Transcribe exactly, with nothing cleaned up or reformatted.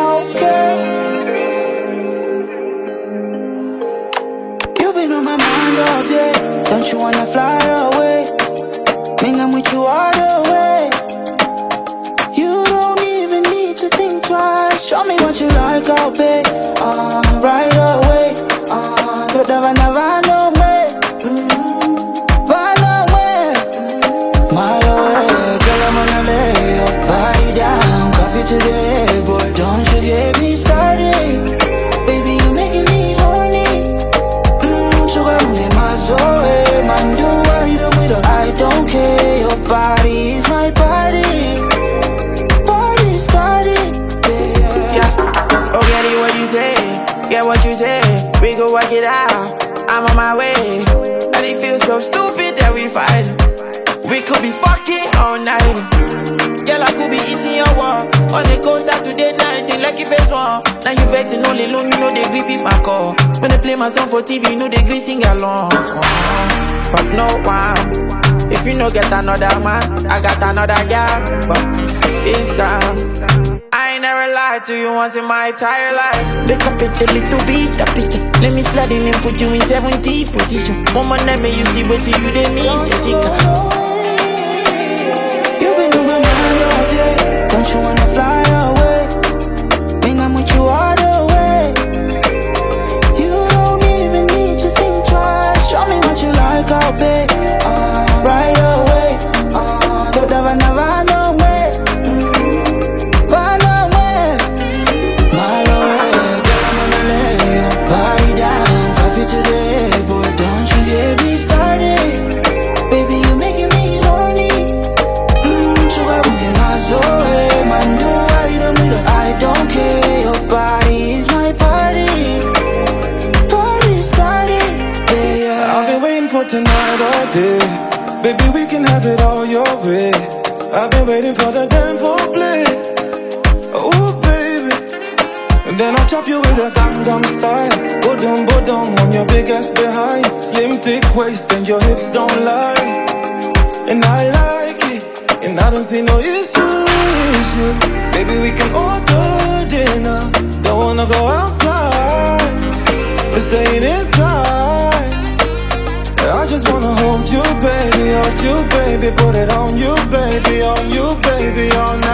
okay. You've been on my mind all day. Don't you wanna fly away? Mean I'm with you all the way. You don't even need to think twice. Show me what you like, I'll pay. Uh, right away. Uh, don't ever, never know me. Mm-hmm. Run away. Mile away. Girl, I'm gonna lay your body down. Coffee today, boy. Don't you get me started. Baby, you making me horny. Mmm, sugar, my soul. Man, do I hit 'em with a I don't care. Your body is my body. Party started. Yeah, Yeah. Oh, get it what you say. Get what you say. We go work it out. I'm on my way. And it feels so stupid that we fight. We could be fucking all night. Girl, I could be eating your walk. On the coast Saturday night, they like you face one. Now you facing only alone, you know they grip in my call. When they play my song for T V, you know they grip sing along. But no one. If you no get another man, I got another girl. But it's gone. I ain't never lied to you once in my entire life. Look up at the little bit, the picture. Let me slide in and put you in seventy position. One more name, you see what you they need, Jessica. You've been on my mind all day. Don't you wanna fly away? Mean I'm with you all the way. You don't even need to think twice. Show me what you like, I'll pay. Uh, right away. Uh, don't ever, never know me. Mm-hmm. Run away. Mile away. Girl, I'm gonna lay your body down. Coffee today, boy. Don't you get me started. Baby, you making me horny. Mmm, sugar, get my soul. Man, do I hit 'em with a I don't care. Your body is my party. Party started. Yeah, yeah. I've been waiting for tonight all day. Baby, we can have it all your way. I've been waiting for the damn foreplay. Oh, baby. And then I'll chop you with a Gangnam style. Bodum, bodum on your big ass behind. Slim, thick waist and your hips don't lie. And I like it. And I don't see no issue, issue. Baby, we can order dinner. Don't wanna go outside. We're staying inside. I just wanna hold you, baby, hold you, baby. Put it on you, baby, on you, baby, on